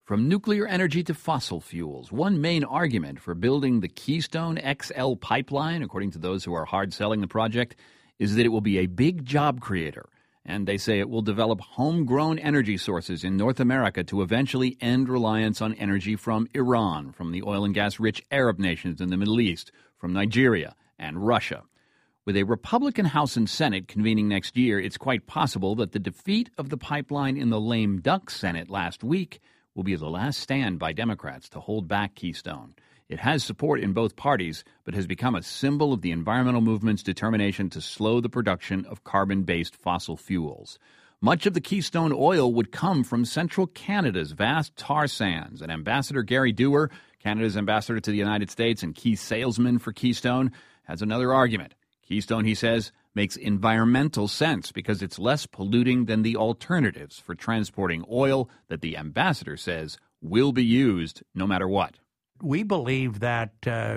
From nuclear energy to fossil fuels, one main argument for building the Keystone XL pipeline, according to those who are hard selling the project, is that it will be a big job creator. And they say it will develop homegrown energy sources in North America to eventually end reliance on energy from Iran, from the oil and gas-rich Arab nations in the Middle East, from Nigeria and Russia. With a Republican House and Senate convening next year, it's quite possible that the defeat of the pipeline in the lame duck Senate last week will be the last stand by Democrats to hold back Keystone. It has support in both parties, but has become a symbol of the environmental movement's determination to slow the production of carbon-based fossil fuels. Much of the Keystone oil would come from central Canada's vast tar sands, and Ambassador Gary Dewar, Canada's ambassador to the United States and key salesman for Keystone, has another argument. Keystone, he says, makes environmental sense because it's less polluting than the alternatives for transporting oil that the ambassador says will be used no matter what. We believe that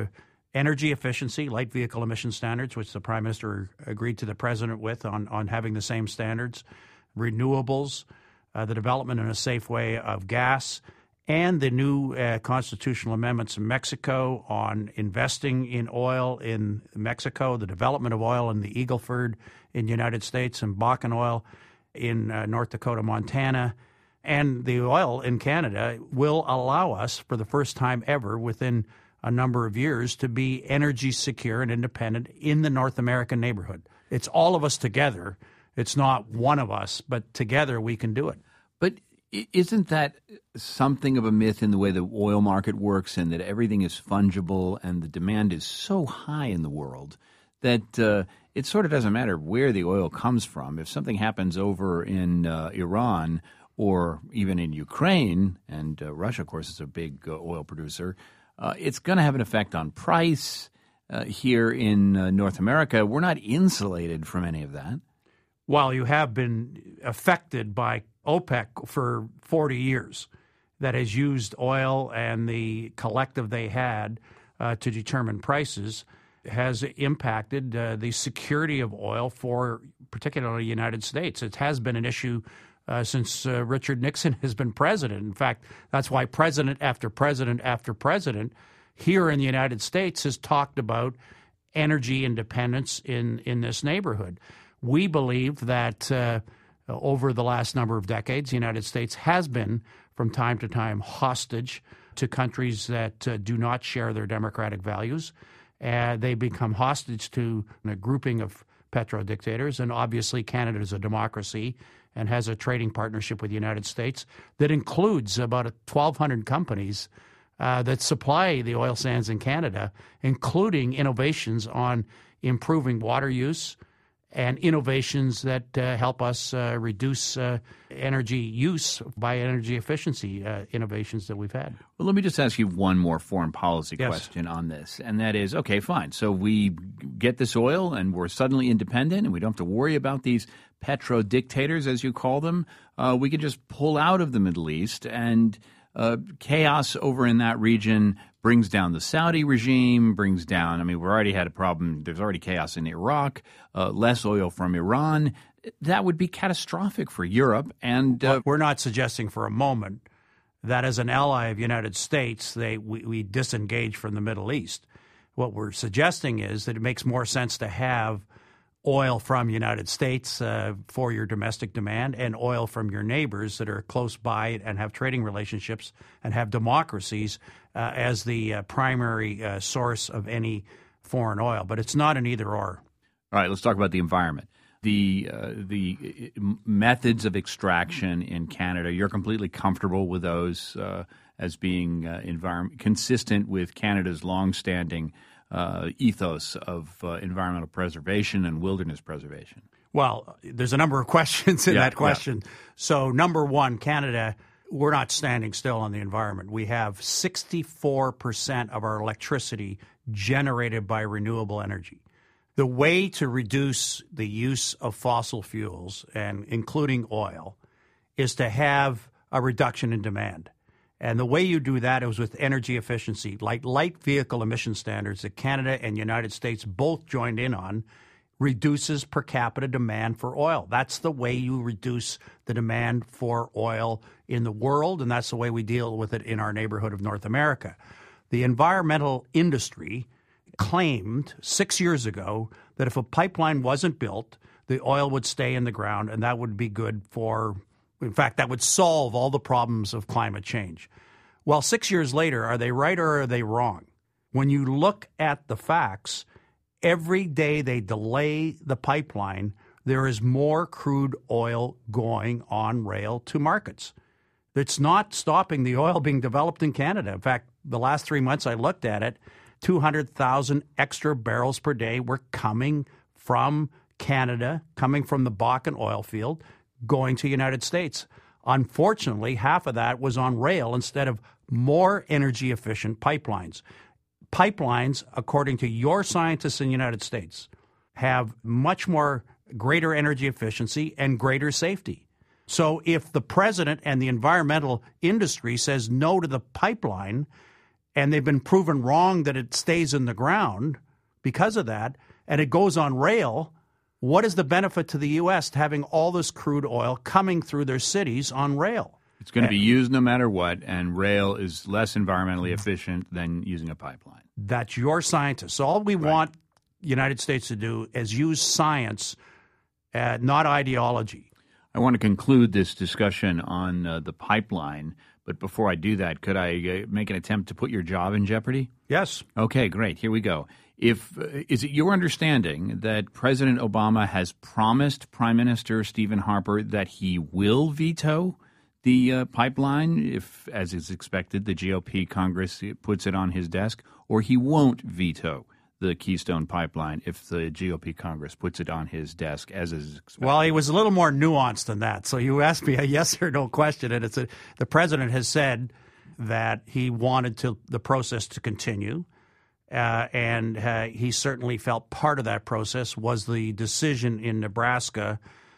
energy efficiency, light vehicle emission standards, which the Prime Minister agreed to the President with on having the same standards, renewables, the development in a safe way of gas, and the new constitutional amendments in Mexico on investing in oil in Mexico, the development of oil in the Eagle Ford in the United States, and Bakken oil in North Dakota, Montana, and the oil in Canada will allow us, for the first time ever within a number of years, to be energy secure and independent in the North American neighborhood. It's all of us together. It's not one of us, but together we can do it. But isn't that something of a myth in the way the oil market works, and that everything is fungible and the demand is so high in the world that it sort of doesn't matter where the oil comes from? If something happens over in Iran or even in Ukraine, and Russia, of course, is a big oil producer, it's going to have an effect on price. Here in North America, we're not insulated from any of that. Well, you have been affected by OPEC for 40 years that has used oil and the collective they had to determine prices has impacted the security of oil for particularly the United States. It has been an issue since Richard Nixon has been president. In fact, that's why president after president after president here in the United States has talked about energy independence in this neighborhood. We believe that over the last number of decades, the United States has been, from time to time, hostage to countries that do not share their democratic values. They become hostage to a grouping of petrodictators, and obviously Canada is a democracy and has a trading partnership with the United States that includes about 1,200 companies that supply the oil sands in Canada, including innovations on improving water use and innovations that help us reduce energy use by energy efficiency innovations that we've had. Well, let me just ask you one more foreign policy question on this, and that is, okay, fine. So we get this oil and we're suddenly independent and we don't have to worry about these petro-dictators, as you call them. We can just pull out of the Middle East, and chaos over in that region brings down the Saudi regime, brings down, I mean, we've already had a problem. There's already chaos in Iraq, less oil from Iran. That would be catastrophic for Europe. And we're not suggesting for a moment that as an ally of the United States, we disengage from the Middle East. What we're suggesting is that it makes more sense to have oil from the United States for your domestic demand and oil from your neighbors that are close by and have trading relationships and have democracies as the primary source of any foreign oil. But it's not an either-or. All right, let's talk about the environment. The methods of extraction in Canada, you're completely comfortable with those as being consistent with Canada's longstanding ethos of environmental preservation and wilderness preservation? Well, there's a number of questions in that question. Yeah. So, number one, Canada, we're not standing still on the environment. We have 64% of our electricity generated by renewable energy. The way to reduce the use of fossil fuels, and including oil, is to have a reduction in demand. And the way you do that is with energy efficiency, like light vehicle emission standards that Canada and the United States both joined in on, reduces per capita demand for oil. That's the way you reduce the demand for oil in the world, and that's the way we deal with it in our neighborhood of North America. The environmental industry claimed 6 years ago that if a pipeline wasn't built, the oil would stay in the ground, and that would be good for, in fact, that would solve all the problems of climate change. Well, 6 years later, are they right or are they wrong? When you look at the facts, every day they delay the pipeline, there is more crude oil going on rail to markets. It's not stopping the oil being developed in Canada. In fact, the last 3 months I looked at it, 200,000 extra barrels per day were coming from Canada, coming from the Bakken oil field, going to the United States. Unfortunately, half of that was on rail instead of more energy-efficient pipelines. Pipelines, according to your scientists in the United States, have much more greater energy efficiency and greater safety. So if the president and the environmental industry says no to the pipeline, and they've been proven wrong that it stays in the ground because of that, and it goes on rail, what is the benefit to the U.S. to having all this crude oil coming through their cities on rail? It's going to be used no matter what, and rail is less environmentally efficient than using a pipeline. That's your scientists. All we want the United States to do is use science, not ideology. I want to conclude this discussion on the pipeline, but before I do that, could I make an attempt to put your job in jeopardy? Yes. Okay, great. Here we go. Is it your understanding that President Obama has promised Prime Minister Stephen Harper that he will veto the pipeline if, as is expected, the GOP Congress puts it on his desk, or he won't veto the Keystone Pipeline if the GOP Congress puts it on his desk, as is expected? Well, he was a little more nuanced than that. So you asked me a yes or no question, and the president has said that he wanted the process to continue, and he certainly felt part of that process was the decision in Nebraska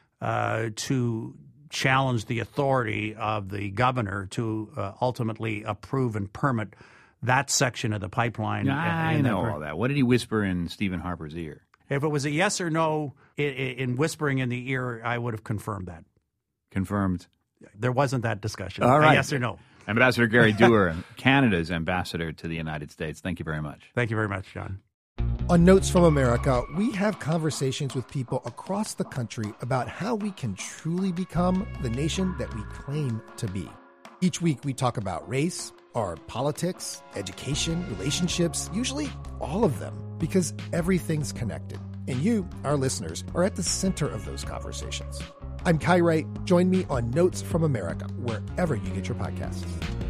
to challenge the authority of the governor to ultimately approve and permit that section of the pipeline. I know all that. What did he whisper in Stephen Harper's ear? If it was a yes or no in whispering in the ear, I would have confirmed that. Confirmed. There wasn't that discussion. All right. A yes or no. Ambassador Gary Doer, Canada's ambassador to the United States. Thank you very much. Thank you very much, John. On Notes from America, we have conversations with people across the country about how we can truly become the nation that we claim to be. Each week we talk about race, our politics, education, relationships, usually all of them, because everything's connected. And you, our listeners, are at the center of those conversations. I'm Kai Wright. Join me on Notes from America, wherever you get your podcasts.